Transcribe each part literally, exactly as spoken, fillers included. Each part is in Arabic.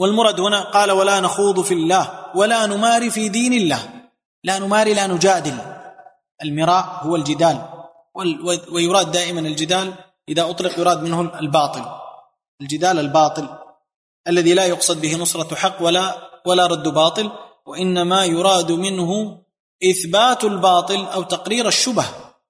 والمراد هنا قال ولا نخوض في الله ولا نماري في دين الله. لا نماري لا نجادل. المراء هو الجدال، ويراد دائما الجدال إذا أطلق يراد منه الباطل، الجدال الباطل الذي لا يقصد به نصرة حق ولا ولا رد باطل، وإنما يراد منه إثبات الباطل أو تقرير الشبه،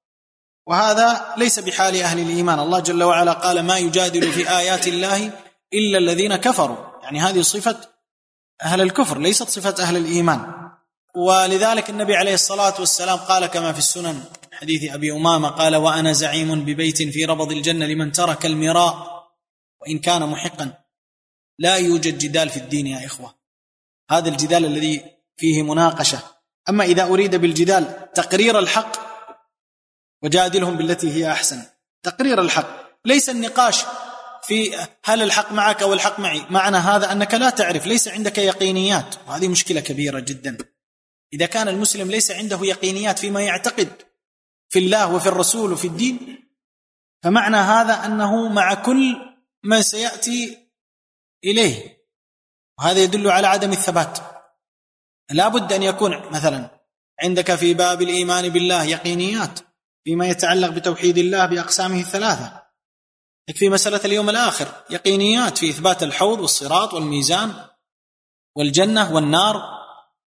وهذا ليس بحال أهل الإيمان. الله جل وعلا قال ما يجادل في آيات الله إلا الذين كفروا، يعني هذه صفة أهل الكفر ليست صفة أهل الإيمان. ولذلك النبي عليه الصلاة والسلام قال كما في السنن حديث أبي أمامة قال وأنا زعيم ببيت في ربض الجنة لمن ترك المراء وإن كان محقا. لا يوجد جدال في الدين يا إخوة، هذا الجدال الذي فيه مناقشة. أما إذا أريد بالجدال تقرير الحق وجادلهم بالتي هي أحسن، تقرير الحق ليس النقاش في هل الحق معك أو الحق معي، معنى هذا أنك لا تعرف، ليس عندك يقينيات، وهذه مشكلة كبيرة جدا. إذا كان المسلم ليس عنده يقينيات فيما يعتقد في الله وفي الرسول وفي الدين، فمعنى هذا أنه مع كل ما سيأتي إليه، وهذا يدل على عدم الثبات. لا بد أن يكون مثلا عندك في باب الإيمان بالله يقينيات فيما يتعلق بتوحيد الله بأقسامه الثلاثة، يكفي مسألة اليوم الآخر، يقينيات في إثبات الحوض والصراط والميزان والجنة والنار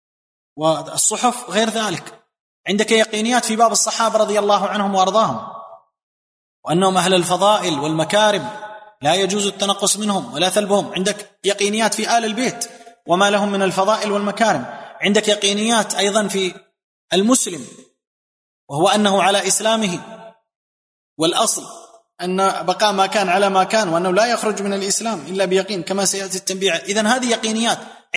والصحف غير ذلك. عندك يقينيات في باب الصحابة رضي الله عنهم وأرضاهم، وأنهم أهل الفضائل والمكارم لا يجوز التنقص منهم ولا ثلبهم. عندك يقينيات في آل البيت وما لهم من الفضائل والمكارم. عندك يقينيات أيضا في المسلم وهو أنه على إسلامه، والأصل أن بقاء ما كان على ما كان، وأنه لا يخرج من الإسلام إلا بيقين كما سيأتي التنبيه. إذن هذه يقينيات.